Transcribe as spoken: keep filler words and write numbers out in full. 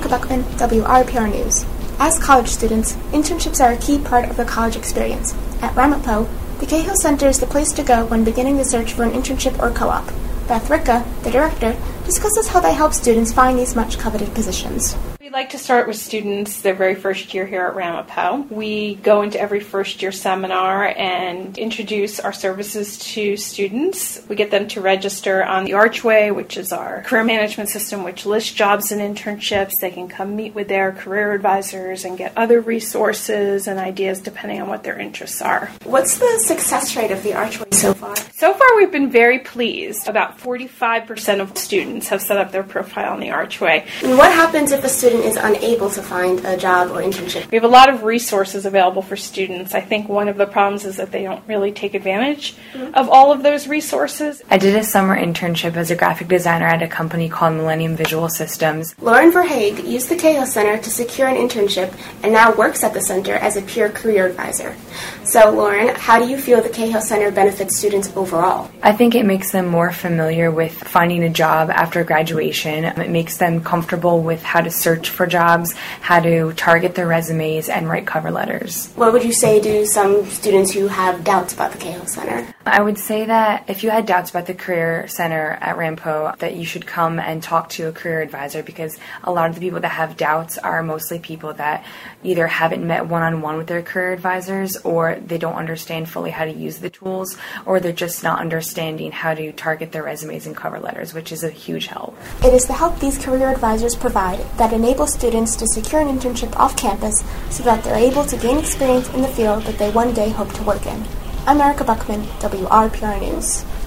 Buckman, W R P R News. As college students, internships are a key part of the college experience. At Ramapo, the Cahill Center is the place to go when beginning the search for an internship or co-op. Beth Ricka, the director, discusses how they help students find these much-coveted positions. We like to start with students their very first year here at Ramapo. We go into every first year seminar and introduce our services to students. We get them to register on the Archway, which is our career management system, which lists jobs and internships. They can come meet with their career advisors and get other resources and ideas depending on what their interests are. What's the success rate of the Archway so far? So far, we've been very pleased. About forty-five percent of students have set up their profile on the Archway. And what happens if a student is unable to find a job or internship? We have a lot of resources available for students. I think one of the problems is that they don't really take advantage mm-hmm. of all of those resources. I did a summer internship as a graphic designer at a company called Millennium Visual Systems. Lauren Verhaeg used the Cahill Center to secure an internship and now works at the center as a peer career advisor. So, Lauren, how do you feel the Cahill Center benefits students overall? I think it makes them more familiar with finding a job after graduation. It makes them comfortable with how to search for jobs, how to target their resumes, and write cover letters. What would you say to some students who have doubts about the Cahill Center? I would say that if you had doubts about the Career Center at Ramapo, that you should come and talk to a career advisor, because a lot of the people that have doubts are mostly people that either haven't met one-on-one with their career advisors, or they don't understand fully how to use the tools, or they're just not understanding how to target their resumes and cover letters, which is a huge help. It is the help these career advisors provide that enables students to secure an internship off campus so that they're able to gain experience in the field that they one day hope to work in. I'm Erica Buckman, W R P R News.